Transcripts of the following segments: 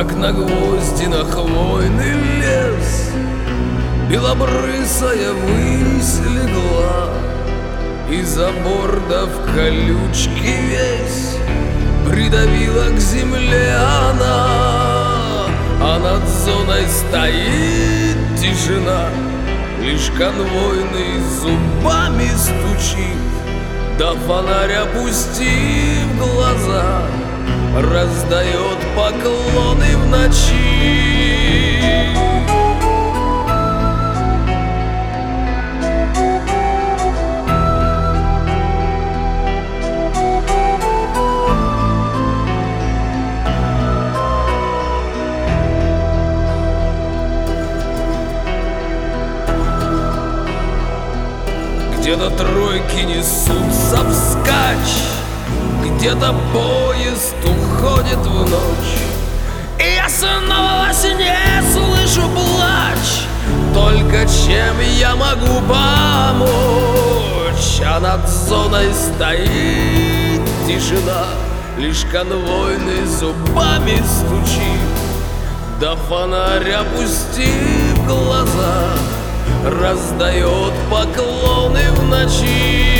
как на гвозди на хвойный лес. Белобрысая высь легла, и за борда в колючки весь придавила к земле она. А над зоной стоит тишина, лишь конвойный зубами стучит, да фонарь, опустив глаза, раздает поклоны в ночи. Где-то тройки несутся вскачь, где-то поезд уходит в ночь, и я снова во сне слышу плач. Только чем я могу помочь? А над зоной стоит тишина, лишь конвойный зубами стучит, да фонарь, опустив глаза, раздает поклоны в ночи.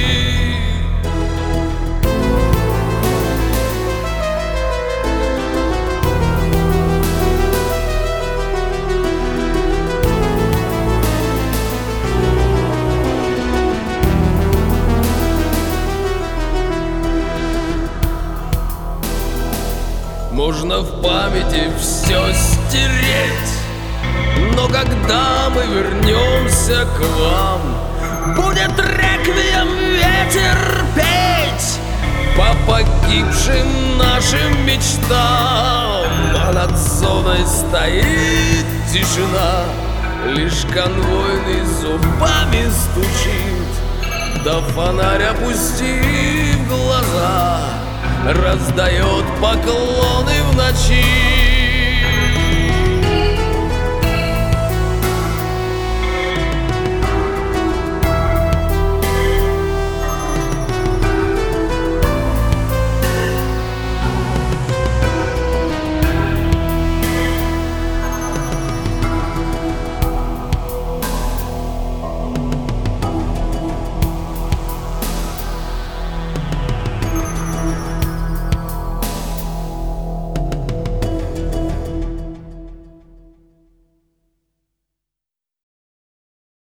Можно в памяти все стереть, но когда мы вернемся к вам, будет реквием ветер петь по погибшим нашим мечтам. А над зоной стоит тишина, лишь конвойный зубами стучит, да фонарь, опустив глаза, раздает поклоны в ночи.